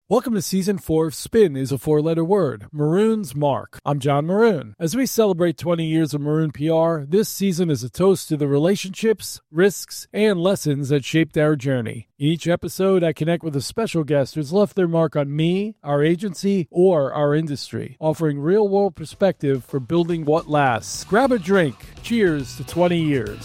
Welcome to Season 4 of Spin is a four-letter word, Maroon's Mark. I'm John Maroon. As we celebrate 20 years of Maroon PR, this season is a toast to the relationships, risks, and lessons that shaped our journey. In each episode, I connect with a special guest who's left their mark on me, our agency, or our industry, offering real-world perspective for building what lasts. Grab a drink. Cheers to 20 years.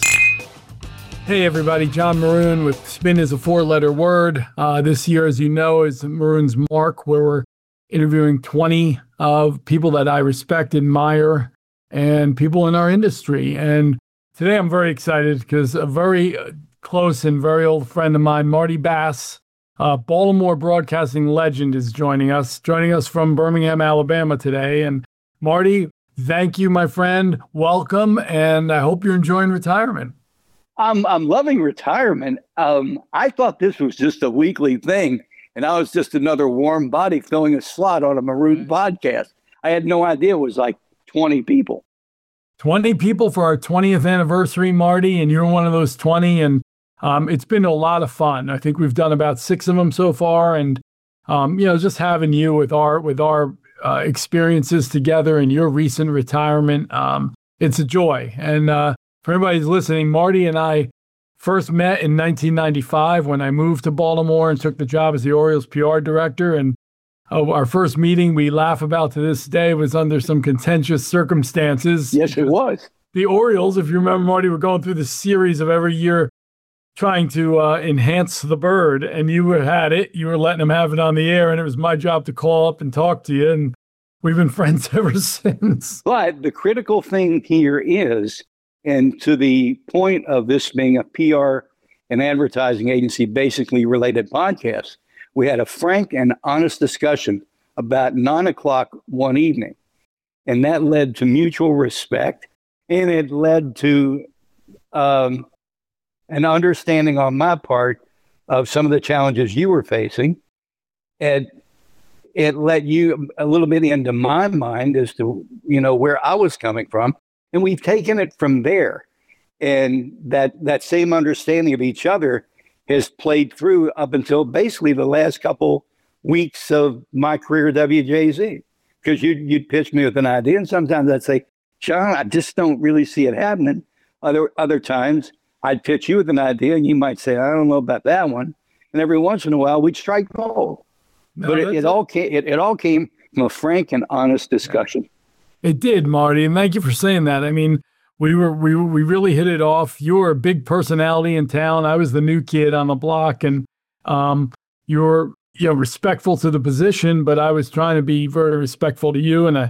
Hey everybody, John Maroon with Spin is a four-letter word. This year, as you know, is Maroon's Mark, where we're interviewing 20 of people that I respect, admire, and people in our industry. And today I'm very excited because a very close and very old friend of mine, Marty Bass, Baltimore broadcasting legend, is joining us from Birmingham, Alabama today. And Marty, thank you, my friend. Welcome, and I hope you're enjoying retirement. I'm loving retirement. I thought this was just a weekly thing, and I was just another warm body filling a slot on a Maroon podcast. I had no idea it was like 20 people. 20 people for our 20th anniversary, Marty, and you're one of those 20, and it's been a lot of fun. I think we've done about 6 of them so far, and just having you with our experiences together and your recent retirement, it's a joy. And for everybody who's listening, Marty and I first met in 1995 when I moved to Baltimore and took the job as the Orioles PR director. And our first meeting we laugh about to this day was under some contentious circumstances. Yes, it was. The Orioles, if you remember, Marty, were going through this series of every year trying to enhance the bird. And you had it. You were letting them have it on the air. And it was my job to call up and talk to you. And we've been friends ever since. But the critical thing here is, and to the point of this being a PR and advertising agency basically related podcast, we had a frank and honest discussion about 9:00 one evening. And that led to mutual respect. And it led to an understanding on my part of some of the challenges you were facing. And it let you a little bit into my mind as to, where I was coming from. And we've taken it from there. And that same understanding of each other has played through up until basically the last couple weeks of my career at WJZ. Because you'd pitch me with an idea, and sometimes I'd say, John, I just don't really see it happening. Other times, I'd pitch you with an idea, and you might say, I don't know about that one. And every once in a while, we'd strike gold. No, but it all came from a frank and honest discussion. It did, Marty, and thank you for saying that. I mean, we really hit it off. You were a big personality in town. I was the new kid on the block, and you were respectful to the position, but I was trying to be very respectful to you, and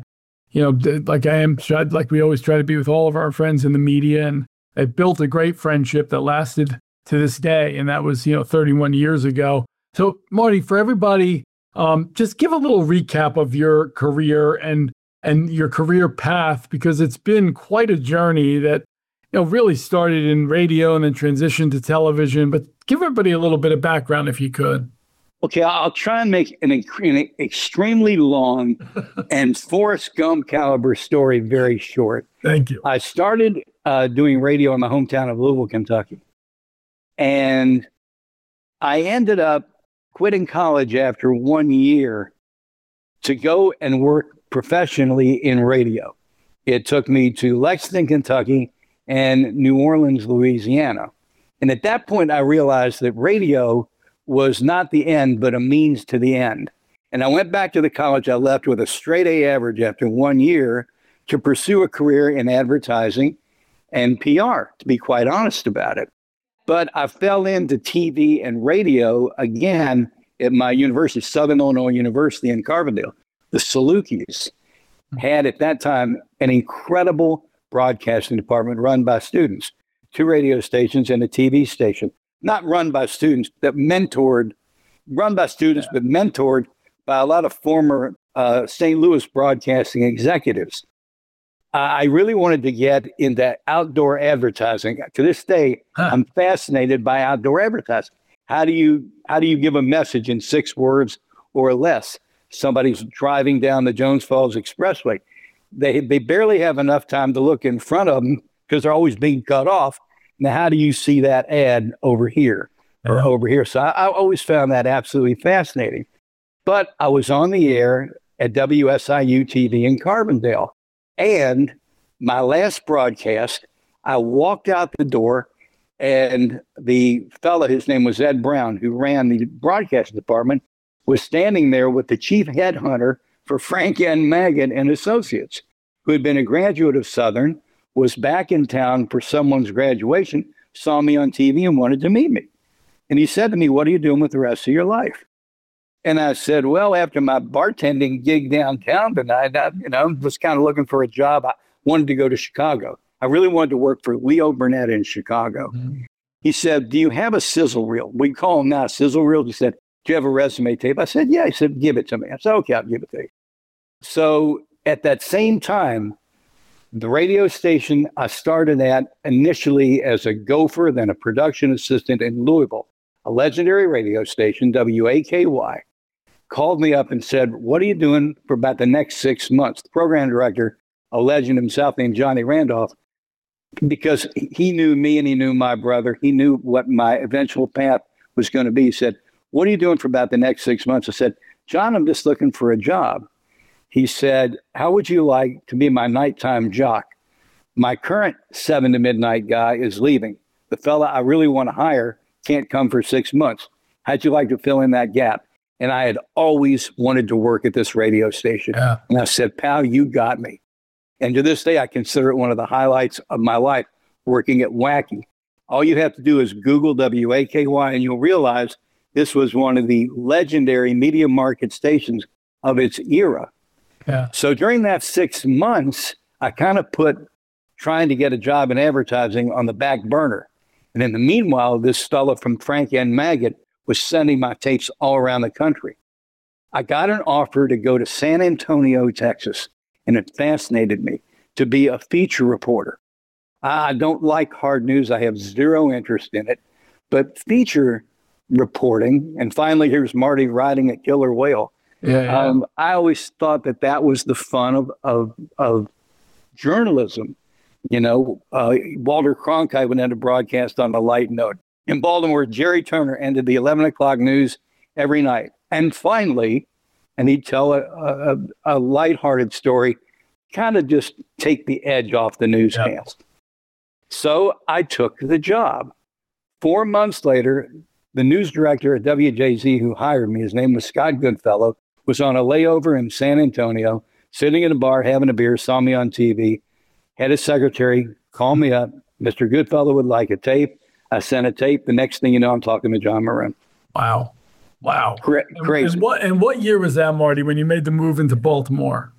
like we always try to be with all of our friends in the media, and I built a great friendship that lasted to this day, and that was 31 years ago. So, Marty, for everybody, just give a little recap of your career and your career path, because it's been quite a journey that really started in radio and then transitioned to television. But give everybody a little bit of background if you could. Okay, I'll try and make an extremely long and Forrest Gump caliber story very short. Thank you. I started doing radio in the hometown of Louisville, Kentucky. And I ended up quitting college after 1 year to go and work professionally in radio. It took me to Lexington, Kentucky, and New Orleans, Louisiana. And at that point, I realized that radio was not the end, but a means to the end. And I went back to the college I left with a straight A average after 1 year to pursue a career in advertising and PR, to be quite honest about it. But I fell into TV and radio again at my university, Southern Illinois University in Carbondale. The Salukis had at that time an incredible broadcasting department run by students, 2 radio stations and a TV station, not run by students, but mentored by a lot of former St. Louis broadcasting executives. I really wanted to get into outdoor advertising. To this day, I'm fascinated by outdoor advertising. How do you give a message in 6 words or less? Somebody's driving down the Jones Falls Expressway. They barely have enough time to look in front of them because they're always being cut off. Now, how do you see that ad over here or over here? So I always found that absolutely fascinating. But I was on the air at WSIU TV in Carbondale. And my last broadcast, I walked out the door, and the fellow, his name was Ed Brown, who ran the broadcast department, was standing there with the chief headhunter for Frank N. Magid and Associates, who had been a graduate of Southern, was back in town for someone's graduation, saw me on TV and wanted to meet me. And he said to me, "What are you doing with the rest of your life?" And I said, "Well, after my bartending gig downtown tonight, I was kind of looking for a job. I wanted to go to Chicago. I really wanted to work for Leo Burnett in Chicago." Mm-hmm. He said, "Do you have a sizzle reel?" We call them now sizzle reels. He said, "Do you have a resume tape?" I said, "Yeah." He said, "Give it to me." I said, "Okay, I'll give it to you." So at that same time, the radio station I started at initially as a gopher, then a production assistant in Louisville, a legendary radio station, WAKY, called me up and said, "What are you doing for about the next 6 months?" The program director, a legend himself named Johnny Randolph, because he knew me and he knew my brother, he knew what my eventual path was going to be. He said, "What are you doing for about the next 6 months?" I said, "John, I'm just looking for a job." He said, "How would you like to be my nighttime jock? My current 7 to midnight guy is leaving. The fella I really want to hire can't come for 6 months. How'd you like to fill in that gap?" And I had always wanted to work at this radio station. Yeah. And I said, "Pal, you got me." And to this day, I consider it one of the highlights of my life, working at Wacky. All you have to do is Google WAKY, and you'll realize this was one of the legendary media market stations of its era. Yeah. So during that 6 months, I kind of put trying to get a job in advertising on the back burner. And in the meanwhile, this fella from Frank N. Magid was sending my tapes all around the country. I got an offer to go to San Antonio, Texas, and it fascinated me to be a feature reporter. I don't like hard news. I have zero interest in it. But feature reporting, and finally here's Marty riding a killer whale. Yeah. I always thought that was the fun of journalism. Walter Cronkite would end a broadcast on a light note. In Baltimore, Jerry Turner ended the 11 o'clock news every night. And finally, and he'd tell a lighthearted story, kind of just take the edge off the newscast. Yep. So I took the job. 4 months later, the news director at WJZ who hired me, his name was Scott Goodfellow, was on a layover in San Antonio, sitting in a bar, having a beer, saw me on TV, had his secretary call me up. "Mr. Goodfellow would like a tape." I sent a tape. The next thing you know, I'm talking to John Maroon. Wow. Crazy. And what year was that, Marty, when you made the move into Baltimore?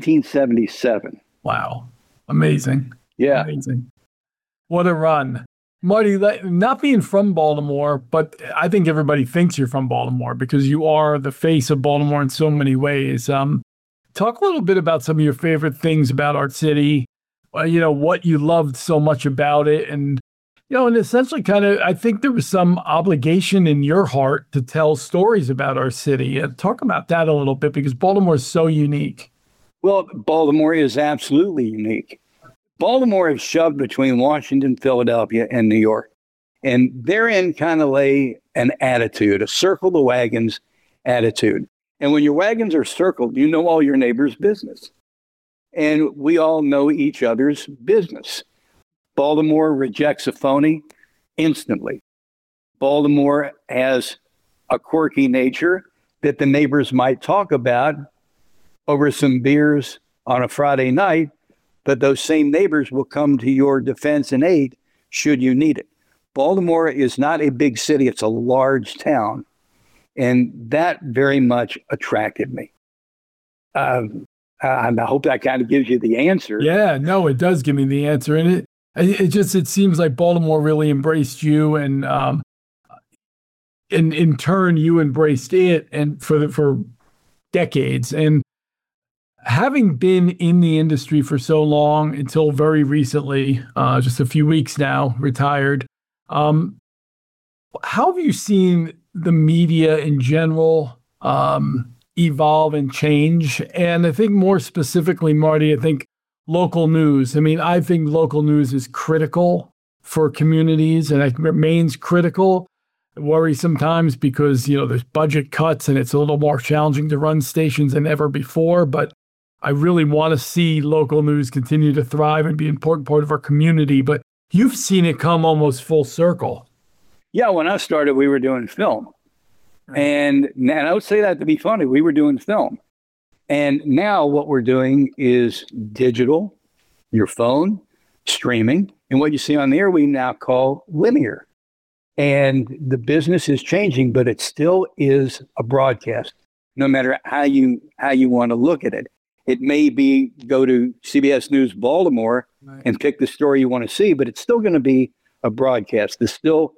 1977. Wow. Amazing. Yeah. Amazing. What a run. Marty, not being from Baltimore, but I think everybody thinks you're from Baltimore because you are the face of Baltimore in so many ways. Talk a little bit about some of your favorite things about our city, what you loved so much about it. And essentially I think there was some obligation in your heart to tell stories about our city. Talk about that a little bit because Baltimore is so unique. Well, Baltimore is absolutely unique. Baltimore is shoved between Washington, Philadelphia, and New York. And therein kind of lay an attitude, a circle the wagons attitude. And when your wagons are circled, you know all your neighbors' business. And we all know each other's business. Baltimore rejects a phony instantly. Baltimore has a quirky nature that the neighbors might talk about over some beers on a Friday night, but those same neighbors will come to your defense and aid should you need it. Baltimore is not a big city. It's a large town. And that very much attracted me. I hope that kind of gives you the answer. Yeah, no, it does give me the answer. And it seems like Baltimore really embraced you, and in turn, you embraced it, and for decades. And having been in the industry for so long until very recently, just a few weeks now, retired, how have you seen the media in general evolve and change? And I think more specifically, Marty, I think local news. I think local news is critical for communities, and it remains critical. worry sometimes because, there's budget cuts and it's a little more challenging to run stations than ever before. But I really want to see local news continue to thrive and be an important part of our community. But you've seen it come almost full circle. Yeah, when I started, we were doing film. And I don't say that to be funny. We were doing film. And now what we're doing is digital, your phone, streaming. And what you see on the air, we now call linear. And the business is changing, but it still is a broadcast, no matter how you want to look at it. It may be go to CBS News Baltimore and pick the story you want to see, but it's still going to be a broadcast. There's still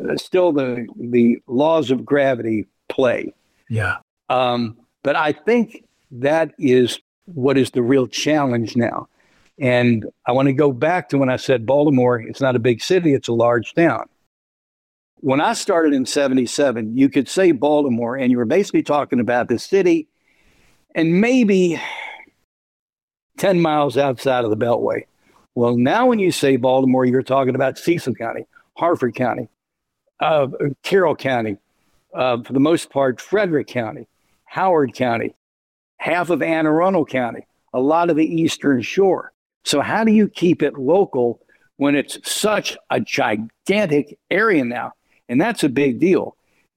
the laws of gravity play. Yeah. But I think that is what is the real challenge now. And I want to go back to when I said Baltimore, it's not a big city, it's a large town. When I started in 77, you could say Baltimore and you were basically talking about the city and maybe 10 miles outside of the Beltway. Well, now when you say Baltimore, you're talking about Cecil County, Harford County, Carroll County, for the most part, Frederick County, Howard County, half of Anne Arundel County, a lot of the Eastern Shore. So how do you keep it local when it's such a gigantic area now? And that's a big deal.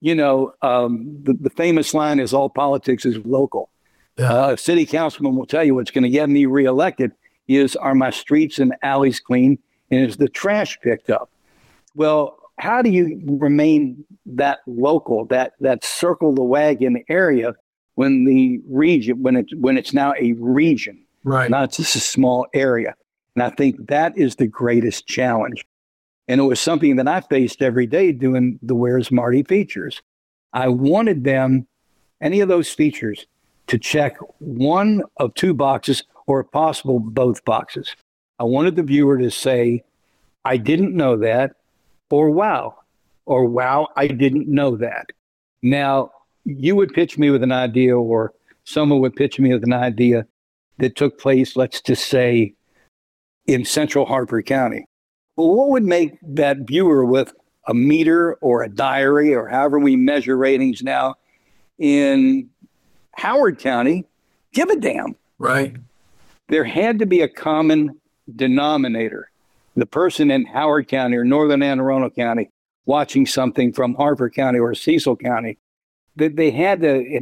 The famous line is all politics is local. Yeah. A city councilman will tell you what's going to get me reelected is, are my streets and alleys clean and is the trash picked up? Well, how do you remain that local, that circle the wagon area when the region, when it's now a region, right? Not just a small area. And I think that is the greatest challenge. And it was something that I faced every day doing the Where's Marty features. I wanted them, any of those features, to check one of two boxes or if possible both boxes. I wanted the viewer to say, I didn't know that, or wow, I didn't know that. Now, you would pitch me with an idea, or someone would pitch me with an idea that took place, let's just say, in central Harford County. Well, what would make that viewer with a meter or a diary or however we measure ratings now in Howard County give a damn? Right. There had to be a common denominator. The person in Howard County or Northern Anne Arundel County watching something from Harford County or Cecil County, they had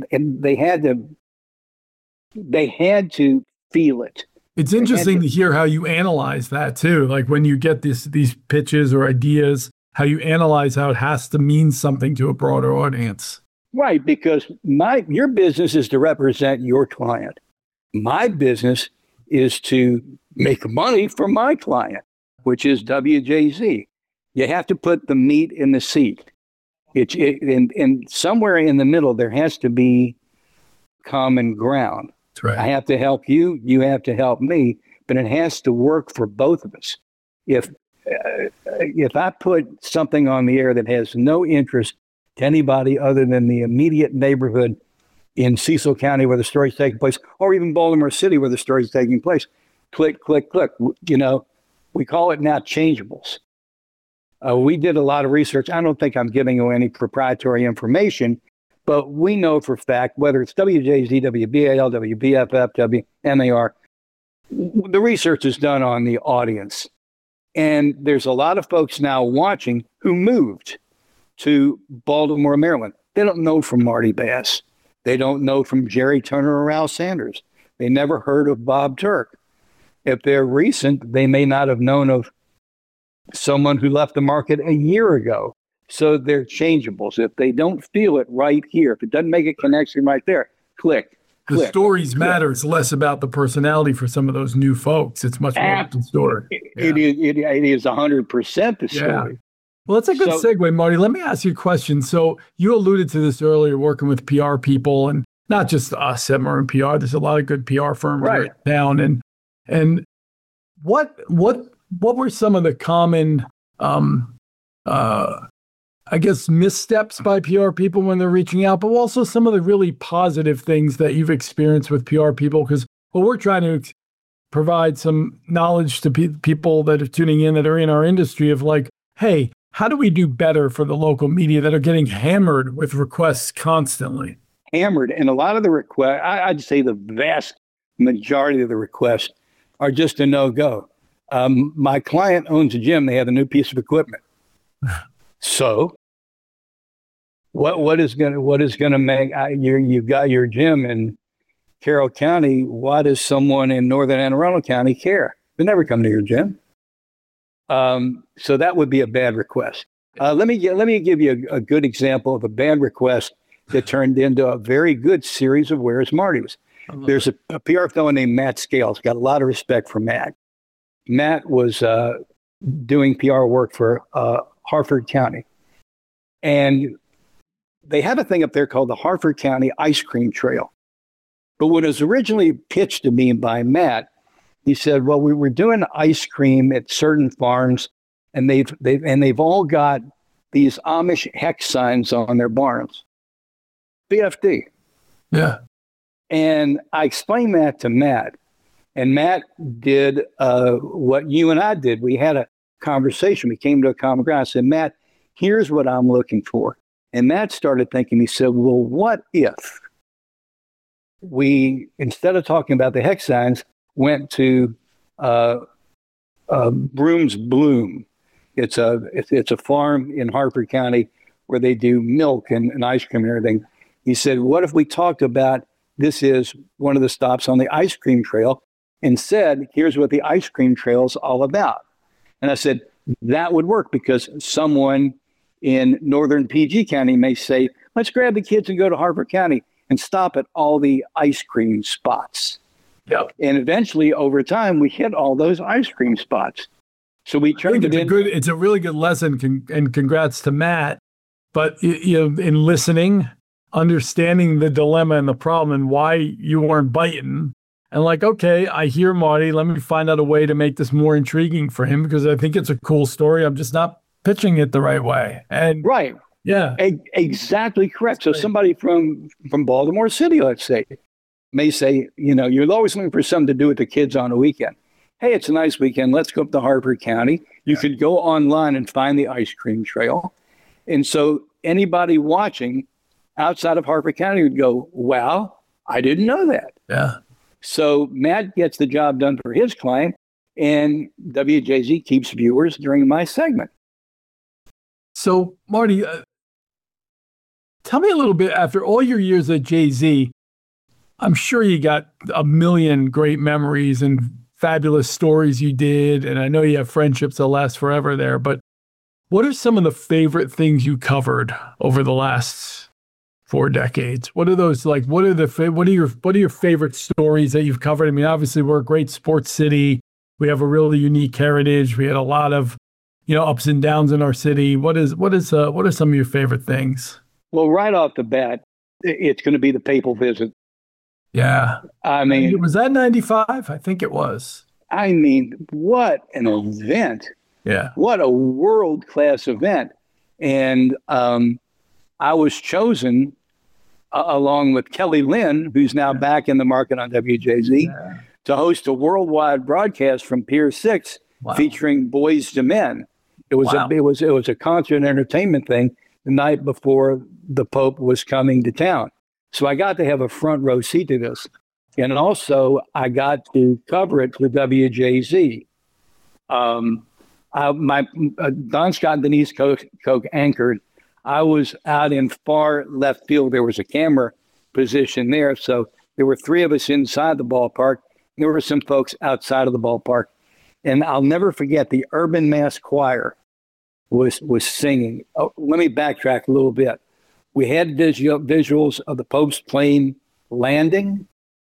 to feel it. It's interesting to hear how you analyze that too. Like when you get these pitches or ideas, how you analyze how it has to mean something to a broader audience. Right, because your business is to represent your client. My business is to make money for my client, which is WJZ. You have to put the meat in the seat. And somewhere in the middle, there has to be common ground. That's right. I have to help you. You have to help me. But it has to work for both of us. If I put something on the air that has no interest to anybody other than the immediate neighborhood in Cecil County where the story's taking place, or even Baltimore City where the story's taking place, click, click, click. We call it now changeables. We did a lot of research. I don't think I'm giving away any proprietary information, but we know for a fact, whether it's WJZ, WBAL, WBFF, WMAR, the research is done on the audience. And there's a lot of folks now watching who moved to Baltimore, Maryland. They don't know from Marty Bass. They don't know from Jerry Turner or Al Sanders. They never heard of Bob Turk. If they're recent, they may not have known of someone who left the market a year ago. So they're changeables. If they don't feel it right here, if it doesn't make a connection right there, click. The stories matter. It's less about the personality for some of those new folks. It's much more about the story. It is 100% the story. Yeah. Well, that's a good segue, Marty. Let me ask you a question. So you alluded to this earlier, working with PR people, and not just us at Maroon PR. There's a lot of good PR firms right down. And what were some of the common, I guess, missteps by PR people when they're reaching out, but also some of the really positive things that you've experienced with PR people? Because we're trying to provide some knowledge to people that are tuning in that are in our industry of like, hey, How do we do better for the local media that are getting hammered with requests constantly? Hammered. And a lot of the requests, I'd say the vast majority of the requests are just a no-go. My client owns a gym. They have a new piece of equipment. So what is going to make you've got your gym in Carroll County? Why does someone in Northern Anne Arundel County care? They never come to your gym. So that would be a bad request. Let me give you a good example of a bad request that turned into a very good series of Where's Marty's. There's a PR fellow named Matt Scales. Got a lot of respect for Matt. Matt was doing PR work for Harford County. And they have a thing up there called the Harford County Ice Cream Trail. But when it was originally pitched to me by Matt, he said, well, we were doing ice cream at certain farms, and they've all got these Amish hex signs on their barns. BFD. Yeah. And I explained that to Matt, and Matt did what you and I did. We had a conversation. We came to a common ground. I said, Matt, here's what I'm looking for. And Matt started thinking, he said, well, what if we, instead of talking about the hex signs, went to Broom's Bloom. It's a farm in Harford County where they do milk and ice cream and everything. He said, what if we talked about this is one of the stops on the ice cream trail and said, here's what the ice cream trail is all about. And I said, that would work because someone in northern PG County may say, let's grab the kids and go to Harford County and stop at all the ice cream spots. Yep. And eventually, over time, we hit all those ice cream spots. So we turned it into it's a really good lesson, and congrats to Matt. But in listening, understanding the dilemma and the problem and why you weren't biting, and like, okay, I hear Marty. Let me find out a way to make this more intriguing for him because I think it's a cool story. I'm just not pitching it the right way. And right, yeah, exactly correct. So somebody from Baltimore City, let's say, may say, you're always looking for something to do with the kids on a weekend. Hey, it's a nice weekend. Let's go up to Harford County. You could go online and find the ice cream trail. And so anybody watching outside of Harford County would go, wow, I didn't know that. Yeah. So Matt gets the job done for his client, and WJZ keeps viewers during my segment. So, Marty, tell me a little bit, after all your years at JZ, I'm sure you got a million great memories and fabulous stories you did, and I know you have friendships that last forever there, but what are some of the favorite things you covered over the last 4 decades? What are those like? What are your favorite stories that you've covered? I mean, obviously we're a great sports city. We have a really unique heritage. We had a lot of, ups and downs in our city. What are some of your favorite things? Well, right off the bat, it's going to be the papal visit. Yeah. I mean, was that 95? I think it was. I mean, what an event. Yeah. What a world-class event. And I was chosen along with Kelly Lynn, who's now back in the market on WJZ, to host a worldwide broadcast from Pier 6 featuring Boys to Men. It was a concert and entertainment thing the night before the Pope was coming to town. So I got to have a front row seat to this. And also I got to cover it for WJZ. Don Scott and Denise Koch anchored. I was out in far left field. There was a camera position there. So there were 3 of us inside the ballpark. There were some folks outside of the ballpark. And I'll never forget the Urban Mass Choir was singing. Oh, let me backtrack a little bit. We had visuals of the Pope's plane landing.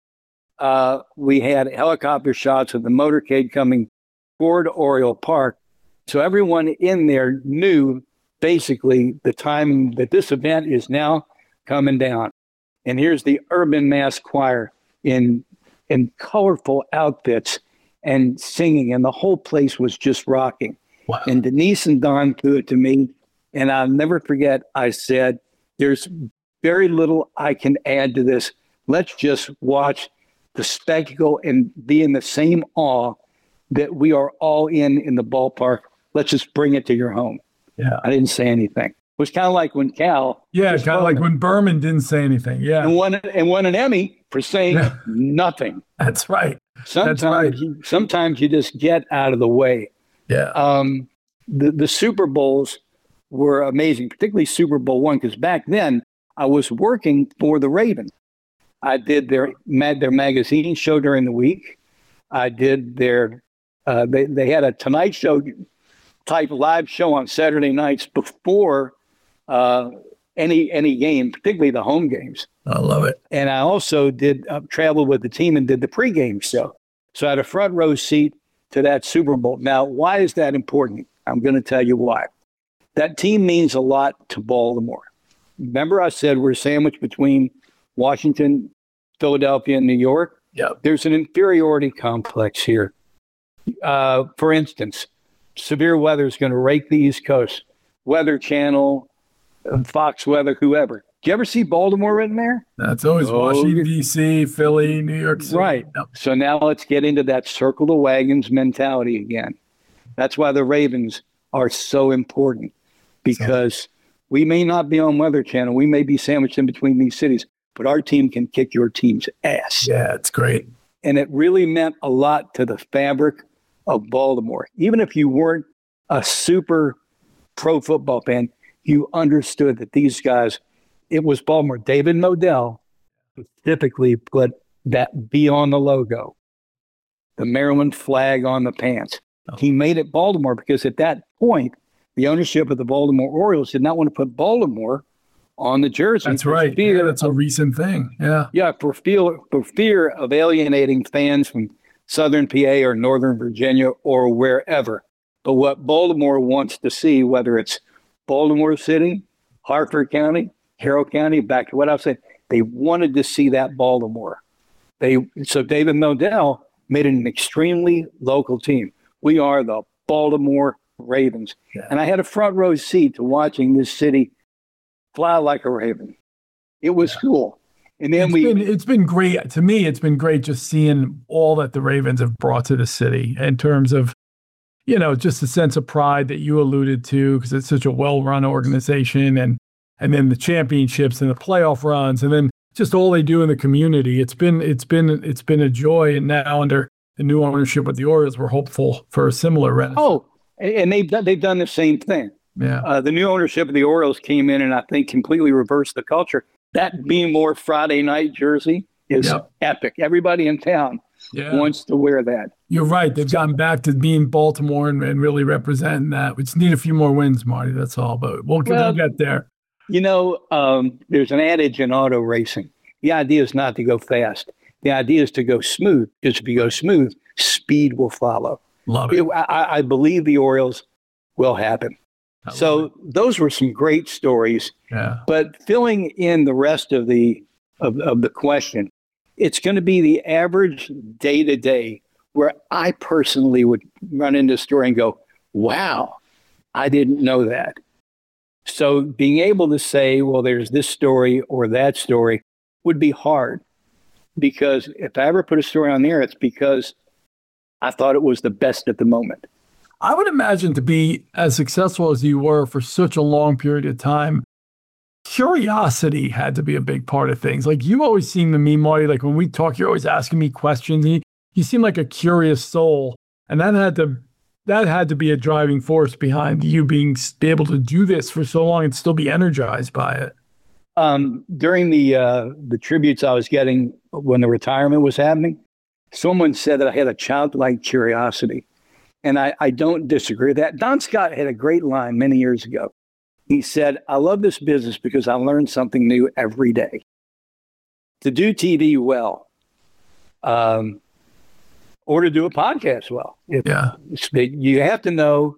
We had helicopter shots of the motorcade coming toward Oriole Park. So everyone in there knew basically the time that this event is now coming down. And here's the Urban Mass Choir in colorful outfits and singing, and the whole place was just rocking. Wow. And Denise and Don threw it to me, and I'll never forget, I said, there's very little I can add to this. Let's just watch the spectacle and be in the same awe that we are all in the ballpark. Let's just bring it to your home. Yeah. I didn't say anything. It was kind of like when Cal. Yeah, kind of like when Berman didn't say anything. Yeah. And won an Emmy for saying nothing. That's right. Sometimes you just get out of the way. Yeah. The Super Bowls were amazing, particularly Super Bowl one, because back then I was working for the Ravens. I did their magazine show during the week. I did their they had a Tonight Show type live show on Saturday nights before any game, particularly the home games. I love it. And I also did travel with the team and did the pregame show. So I had a front row seat to that Super Bowl. Now, why is that important? I'm going to tell you why. That team means a lot to Baltimore. Remember I said we're sandwiched between Washington, Philadelphia, and New York? Yeah. There's an inferiority complex here. For instance, severe weather is going to rake the East Coast. Weather Channel, Fox Weather, whoever. Do you ever see Baltimore written there? That's always Washington, D.C., Philly, New York City. Right. Yep. So now let's get into that circle the wagons mentality again. That's why the Ravens are so important, because we may not be on Weather Channel. We may be sandwiched in between these cities, but our team can kick your team's ass. Yeah, it's great. And it really meant a lot to the fabric of Baltimore. Even if you weren't a super pro football fan, you understood that these guys, it was Baltimore. David Modell specifically put that B on the logo, the Maryland flag on the pants. He made it Baltimore because at that point, the ownership of the Baltimore Orioles did not want to put Baltimore on the jersey. That's right. Yeah, that's a recent thing. Yeah. Yeah, for fear of alienating fans from Southern PA or Northern Virginia or wherever. But what Baltimore wants to see, whether it's Baltimore City, Harford County, County, back to what I was saying, they wanted to see that Baltimore. So David Modell made it an extremely local team. We are the Baltimore Ravens. Yeah. And I had a front row seat to watching this city fly like a raven. It was cool. And then it's been great. To me, it's been great just seeing all that the Ravens have brought to the city in terms of, just a sense of pride that you alluded to, because it's such a well-run organization, and then the championships and the playoff runs, and then just all they do in the community. It's been a joy. And now under the new ownership with the Orioles, we're hopeful for a similar renaissance. Oh, and they've done the same thing. Yeah. The new ownership of the Orioles came in and I think completely reversed the culture. That Be More Friday night jersey is epic. Everybody in town wants to wear that. You're right. They've gotten back to being Baltimore and really representing that. We just need a few more wins, Marty. That's all. But we'll get there. There's an adage in auto racing. The idea is not to go fast. The idea is to go smooth, because if you go smooth, speed will follow. Love it. I believe the Orioles will happen. So those were some great stories. Yeah. But filling in the rest of the question, it's going to be the average day-to-day where I personally would run into a story and go, wow, I didn't know that. So being able to say, well, there's this story or that story would be hard, because if I ever put a story on the air, it's because I thought it was the best at the moment. I would imagine to be as successful as you were for such a long period of time, curiosity had to be a big part of things. Like, you always seem to me, Marty, like when we talk, you're always asking me questions. You seem like a curious soul. And that had to be a driving force behind you be able to do this for so long and still be energized by it. During the tributes I was getting when the retirement was happening, someone said that I had a childlike curiosity. And I don't disagree with that. Don Scott had a great line many years ago. He said, I love this business because I learn something new every day. To do TV well, or to do a podcast well. You have to know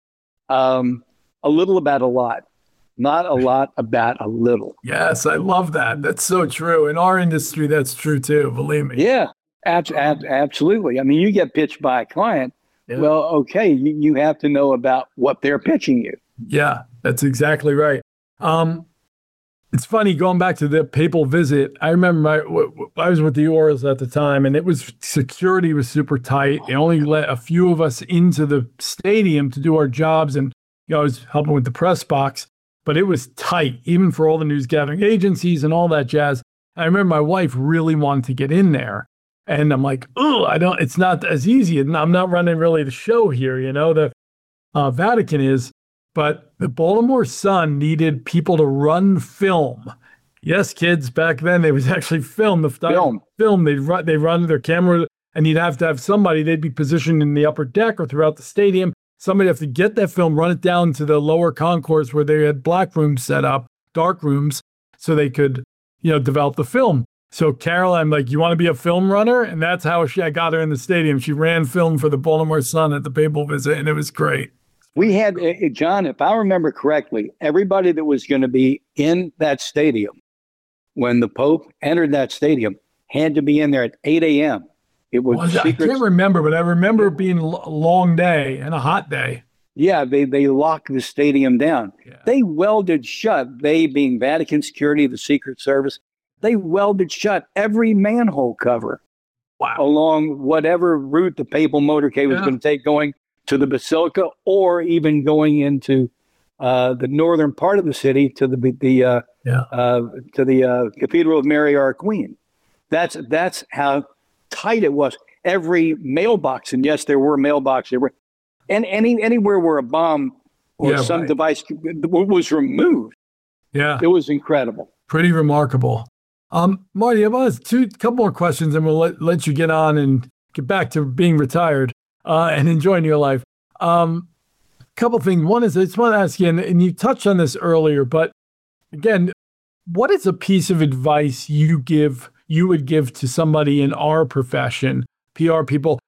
a little about a lot, not a lot about a little. Yes, I love that. That's so true. In our industry, that's true too, believe me. Yeah, absolutely. I mean, you get pitched by a client. Yeah. Well, okay, you have to know about what they're pitching you. Yeah, that's exactly right. It's funny, going back to the papal visit, I remember I was with the Orioles at the time, and security was super tight. They only let a few of us into the stadium to do our jobs, and I was helping with the press box, but it was tight, even for all the news gathering agencies and all that jazz. I remember my wife really wanted to get in there. And I'm like, oh, it's not as easy. And I'm not running really the show here, the Vatican is. But the Baltimore Sun needed people to run film. Yes, kids, back then it was actually film. They'd run their camera, and you'd have to have somebody, they'd be positioned in the upper deck or throughout the stadium. Somebody have to get that film, run it down to the lower concourse where they had black rooms set up, dark rooms, so they could, develop the film. So Carol, I'm like, you want to be a film runner? And that's how I got her in the stadium. She ran film for the Baltimore Sun at the papal visit, and it was great. We had, John, if I remember correctly, everybody that was going to be in that stadium when the Pope entered that stadium had to be in there at 8 a.m. It was I can't remember, but I remember it being a long day and a hot day. Yeah, they locked the stadium down. Yeah. They welded shut, they being Vatican security, the Secret Service, they welded shut every manhole cover along whatever route the papal motorcade was going to take going to the Basilica or even going into the northern part of the city to the Cathedral of Mary Our Queen. That's how tight it was. Every mailbox, and yes, there were mailboxes, and anywhere where a bomb or device was removed. Yeah, it was incredible. Pretty remarkable. Marty, I have a couple more questions, and we'll let you get on and get back to being retired and enjoying your life. Couple things. One is I just want to ask you, and you touched on this earlier, but again, what is a piece of advice you would give to somebody in our profession, PR people,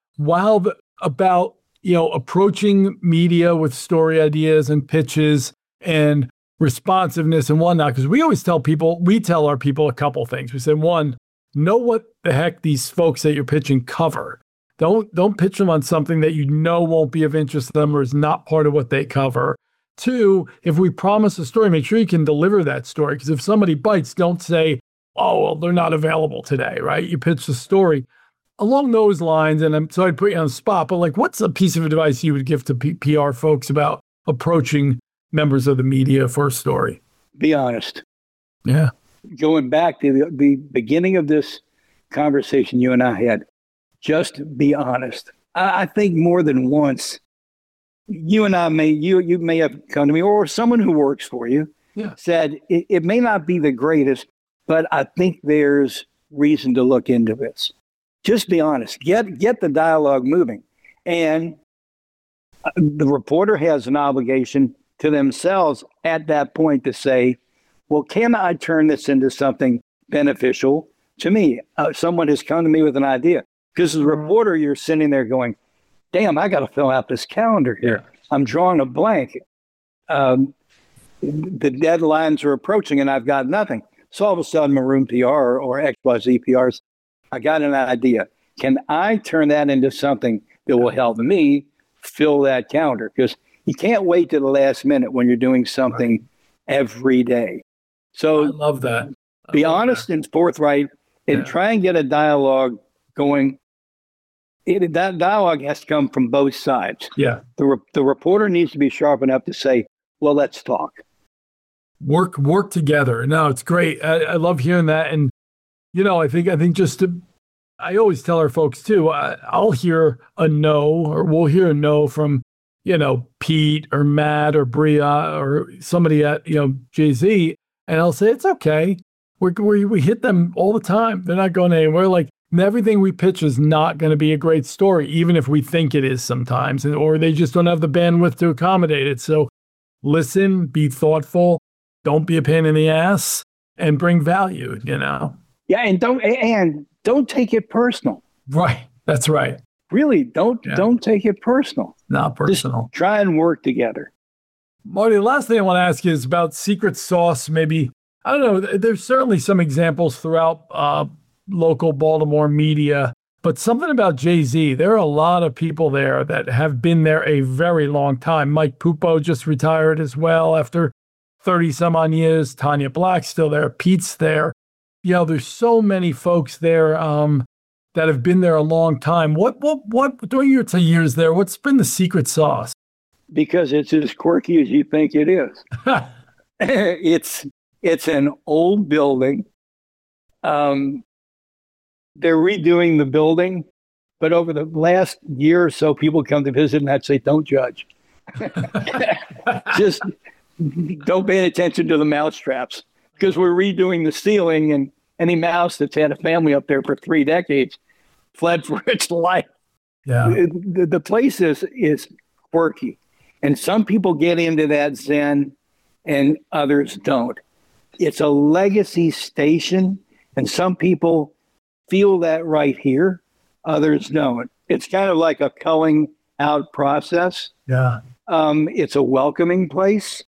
about approaching media with story ideas and pitches and responsiveness and whatnot? Because we tell our people a couple things. We say, one, know what the heck these folks that you're pitching cover. Don't pitch them on something that won't be of interest to them or is not part of what they cover. Two, if we promise a story, make sure you can deliver that story. Because if somebody bites, don't say, oh, well, they're not available today, right? You pitch the story along those lines. And I'm sorry to put you on the spot, but what's a piece of advice you would give to PR folks about approaching members of the media for a story? Be honest. Yeah. Going back to the beginning of this conversation you and I had, just be honest. I think more than once, you and I you may have come to me, or someone who works for you, said it may not be the greatest, but I think there's reason to look into this. Just be honest. Get the dialogue moving. And the reporter has an obligation to themselves at that point to say, well, can I turn this into something beneficial to me? Someone has come to me with an idea. Because as a reporter, you're sitting there going, damn, I got to fill out this calendar here. I'm drawing a blank. The deadlines are approaching and I've got nothing. So all of a sudden, Maroon PR or XYZ PRs, I got an idea. Can I turn that into something that will help me fill that calendar? Because you can't wait to the last minute when you're doing something every day. So I love that. Be honest and forthright and try and get a dialogue going. That dialogue has to come from both sides. Yeah. The reporter needs to be sharp enough to say, well, let's talk. Work together. No, it's great. I love hearing that. And, I think I always tell our folks too, I'll hear a no, or we'll hear a no from, Pete or Matt or Bria or somebody at, Jay-Z. And I'll say, it's okay. We hit them all the time. They're not going anywhere. Everything we pitch is not going to be a great story, even if we think it is sometimes, or they just don't have the bandwidth to accommodate it. So listen, be thoughtful, don't be a pain in the ass, and bring value, Yeah, and don't take it personal. Right. That's right. Really, don't take it personal. Not personal. Just try and work together. Marty, the last thing I want to ask you is about secret sauce. Maybe, I don't know, there's certainly some examples throughout local Baltimore media, but something about Jay-Z, there are a lot of people there that have been there a very long time. Mike Pupo just retired as well after 30 some odd years. Tanya Black's still there. Pete's there. There's so many folks there that have been there a long time. What during your years there, what's been the secret sauce? because it's as quirky as you think it is. It's an old building. They're redoing the building, but over the last year or so, people come to visit and I'd say, don't judge. Just don't pay attention to the mouse traps, because we're redoing the ceiling, and any mouse that's had a family up there for 3 decades fled for its life. Yeah. The place is quirky, and some people get into that zen and others don't. It's a legacy station, and some people feel that right here, others don't. It's kind of like a culling out process. Yeah. It's a welcoming place.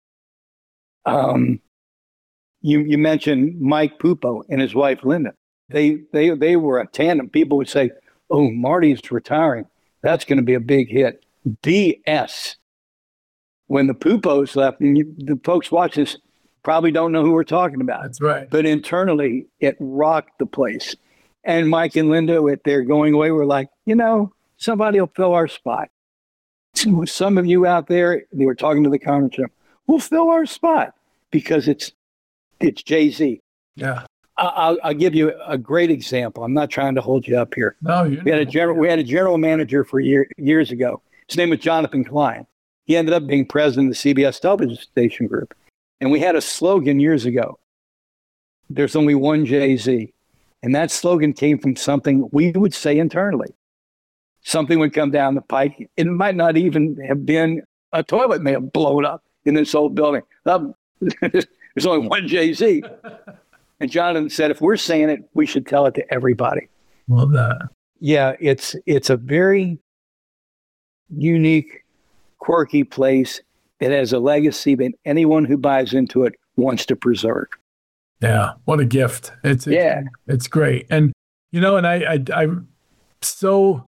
You mentioned Mike Pupo and his wife Linda. They were a tandem. People would say, "Oh, Marty's retiring. That's going to be a big hit." DS. When the Pupos left, and the folks watching this probably don't know who we're talking about. That's right. But internally, it rocked the place. And Mike and Linda, with their going away, were like, somebody will fill our spot. Some of you out there, they were talking to the conference room, we'll fill our spot because it's Jay-Z. Yeah. I'll give you a great example. I'm not trying to hold you up here. No, we had a general manager for years ago. His name was Jonathan Klein. He ended up being president of the CBS television station group. And we had a slogan years ago. There's only one Jay-Z. And that slogan came from something we would say internally. Something would come down the pike. It might not even have been a toilet may have blown up in this old building. There's only one Jay-Z. And Jonathan said, if we're saying it, we should tell it to everybody. Love that. Yeah, it's a very unique, quirky place. It has a legacy that anyone who buys into it wants to preserve. Yeah, what a gift. It's great. And, and I'm so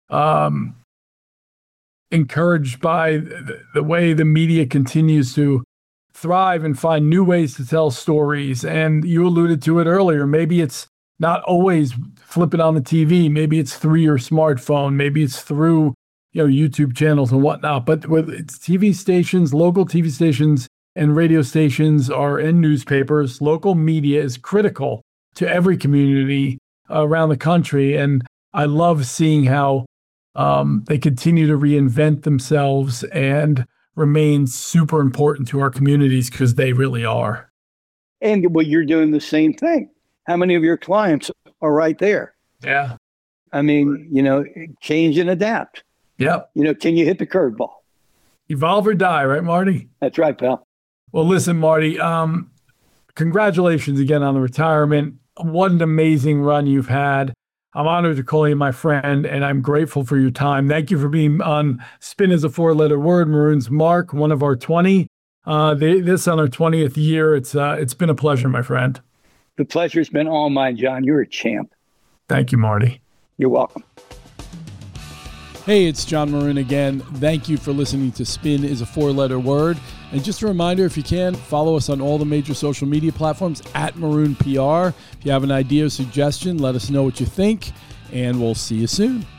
encouraged by the way the media continues to thrive and find new ways to tell stories. And you alluded to it earlier. Maybe it's not always flipping on the TV. Maybe it's through your smartphone. Maybe it's through, YouTube channels and whatnot. But with TV stations, local TV stations and radio stations and newspapers, local media is critical to every community around the country. And I love seeing how they continue to reinvent themselves and remain super important to our communities, because they really are. And you're doing the same thing. How many of your clients are right there? Yeah. I mean, change and adapt. Yep. Can you hit the curveball? Evolve or die, right, Marty? That's right, pal. Well, listen, Marty, congratulations again on the retirement. What an amazing run you've had. I'm honored to call you my friend, and I'm grateful for your time. Thank you for being on Spin is a 4-letter word, Maroon's Mark, one of our 20. This on our 20th year. It's been a pleasure, my friend. The pleasure's been all mine, John. You're a champ. Thank you, Marty. You're welcome. Hey, it's John Maroon again. Thank you for listening to Spin is a 4-letter word. And just a reminder, if you can, follow us on all the major social media platforms at Maroon PR. If you have an idea or suggestion, let us know what you think, and we'll see you soon.